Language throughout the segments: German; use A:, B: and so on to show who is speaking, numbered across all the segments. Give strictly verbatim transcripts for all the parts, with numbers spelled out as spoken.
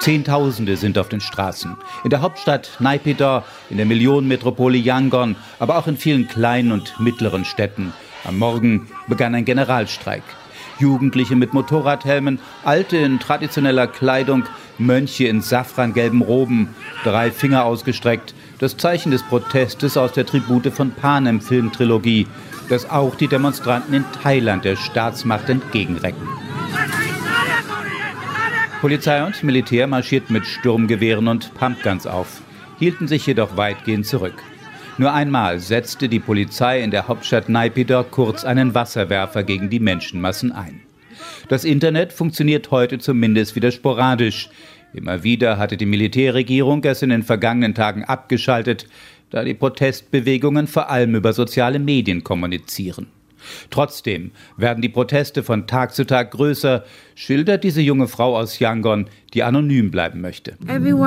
A: Zehntausende sind auf den Straßen. In der Hauptstadt Naypyidaw, in der Millionenmetropole Yangon, aber auch in vielen kleinen und mittleren Städten. Am Morgen begann ein Generalstreik. Jugendliche mit Motorradhelmen, Alte in traditioneller Kleidung, Mönche in safrangelben Roben, drei Finger ausgestreckt. Das Zeichen des Protestes aus der Tribute von Panem-Filmtrilogie, das auch die Demonstranten in Thailand der Staatsmacht entgegenrecken. Polizei und Militär marschierten mit Sturmgewehren und Pumpguns auf, hielten sich jedoch weitgehend zurück. Nur einmal setzte die Polizei in der Hauptstadt Naypyidaw kurz einen Wasserwerfer gegen die Menschenmassen ein. Das Internet funktioniert heute zumindest wieder sporadisch. Immer wieder hatte die Militärregierung es in den vergangenen Tagen abgeschaltet, da die Protestbewegungen vor allem über soziale Medien kommunizieren. Trotzdem werden die Proteste von Tag zu Tag größer, schildert diese junge Frau aus Yangon, die anonym bleiben möchte.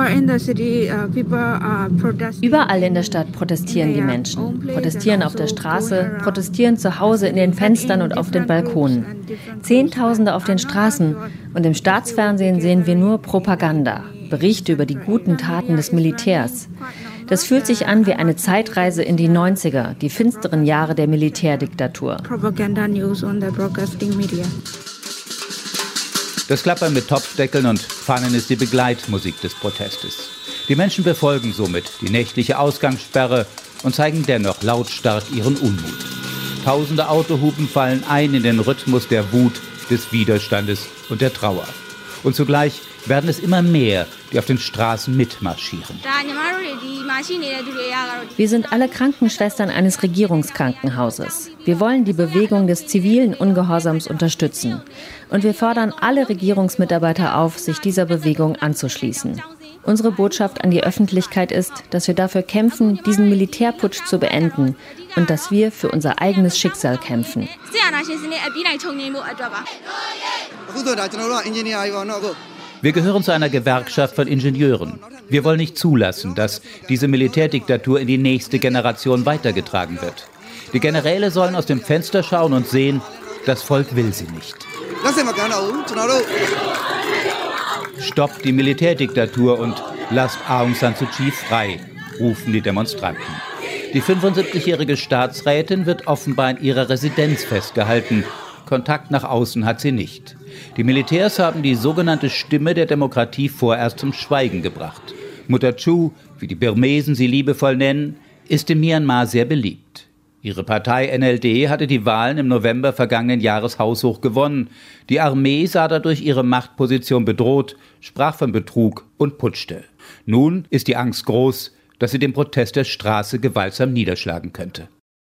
B: Überall in der Stadt protestieren die Menschen. Protestieren auf der Straße, protestieren zu Hause in den Fenstern und auf den Balkonen. Zehntausende auf den Straßen und im Staatsfernsehen sehen wir nur Propaganda, Berichte über die guten Taten des Militärs. Das fühlt sich an wie eine Zeitreise in die neunziger, die finsteren Jahre der Militärdiktatur.
A: Das Klappern mit Topfdeckeln und Pfannen ist die Begleitmusik des Protestes. Die Menschen befolgen somit die nächtliche Ausgangssperre und zeigen dennoch lautstark ihren Unmut. Tausende Autohupen fallen ein in den Rhythmus der Wut, des Widerstandes und der Trauer. Und zugleich werden es immer mehr, die auf den Straßen mitmarschieren.
B: Wir sind alle Krankenschwestern eines Regierungskrankenhauses. Wir wollen die Bewegung des zivilen Ungehorsams unterstützen. Und wir fordern alle Regierungsmitarbeiter auf, sich dieser Bewegung anzuschließen. Unsere Botschaft an die Öffentlichkeit ist, dass wir dafür kämpfen, diesen Militärputsch zu beenden und dass wir für unser eigenes Schicksal kämpfen.
A: Wir gehören zu einer Gewerkschaft von Ingenieuren. Wir wollen nicht zulassen, dass diese Militärdiktatur in die nächste Generation weitergetragen wird. Die Generäle sollen aus dem Fenster schauen und sehen, das Volk will sie nicht. Stoppt die Militärdiktatur und lasst Aung San Suu Kyi frei, rufen die Demonstranten. Die fünfundsiebzigjährige Staatsrätin wird offenbar in ihrer Residenz festgehalten. Kontakt nach außen hat sie nicht. Die Militärs haben die sogenannte Stimme der Demokratie vorerst zum Schweigen gebracht. Mutter Chu, wie die Birmesen sie liebevoll nennen, ist in Myanmar sehr beliebt. Ihre Partei N L D hatte die Wahlen im November vergangenen Jahres haushoch gewonnen. Die Armee sah dadurch ihre Machtposition bedroht, sprach von Betrug und putschte. Nun ist die Angst groß, dass sie den Protest der Straße gewaltsam niederschlagen könnte.